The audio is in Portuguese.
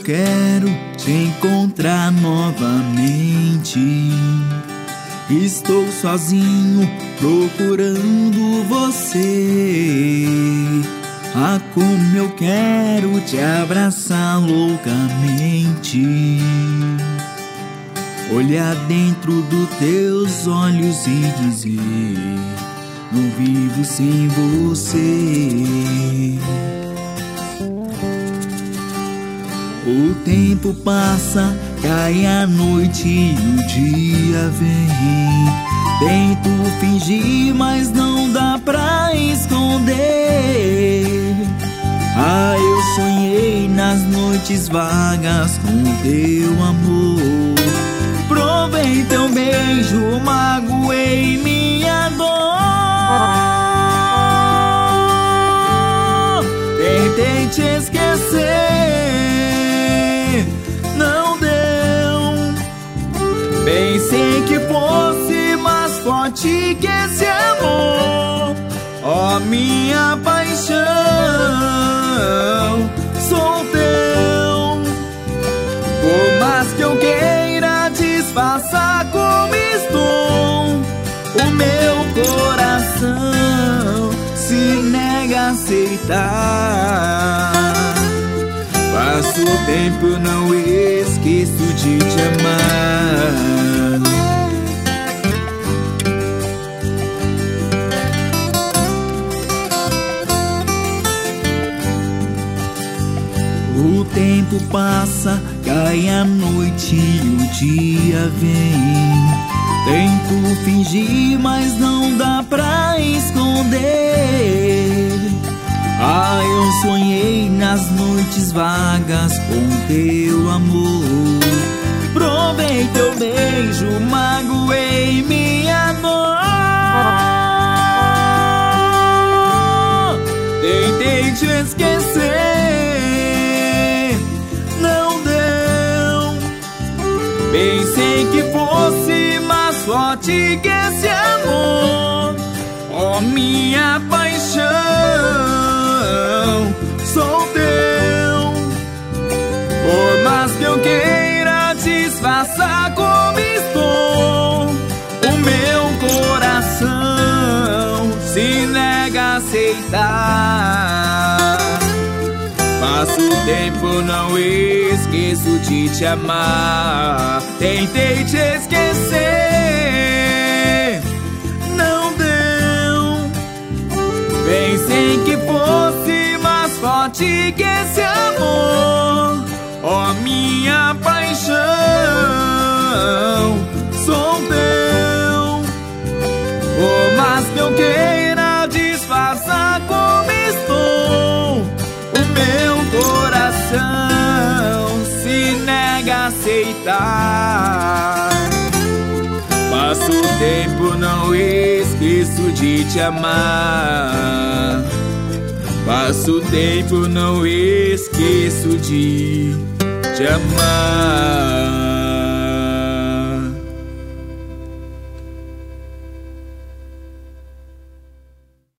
quero te encontrar novamente. Estou sozinho procurando você. Ah, como eu quero te abraçar loucamente. Olhar dentro dos teus olhos e dizer: não vivo sem você. O tempo passa, cai a noite e o dia vem. Tento fingir, mas não dá pra esconder. Ah, eu sonhei nas noites vagas com teu amor. Provei teu beijo, magoei minha dor. Tentei te esquecer, não deu. Pensei que fosse mais forte que esse amor. Ó, minha paixão, sou teu. Por mais que eu queira disfarçar como estou, o meu coração se nega a aceitar. Passo o tempo, não esqueço de te amar. O tempo passa, cai a noite e o dia vem. Tento fingir, mas não dá pra esconder. Ah, eu sonhei nas noites vagas com teu amor. Provei teu beijo, magoei minha dor. Tentei te esquecer, não deu. Pensei que fosse mais forte que esse amor. Ó, minha paixão, sou teu. Por mais que eu queira disfarçar como estou, o meu coração se nega a aceitar. Passo o tempo, não esqueço de te amar. Tentei te esquecer, não deu. Pensei que fosse mais forte que esse amor. Ó, minha paixão, sou teu. Por mais que eu queira disfarçar como estou, o meu coração se nega a aceitar. Passo o tempo, não esqueço de te amar. Passo o tempo, não esqueço de te amar.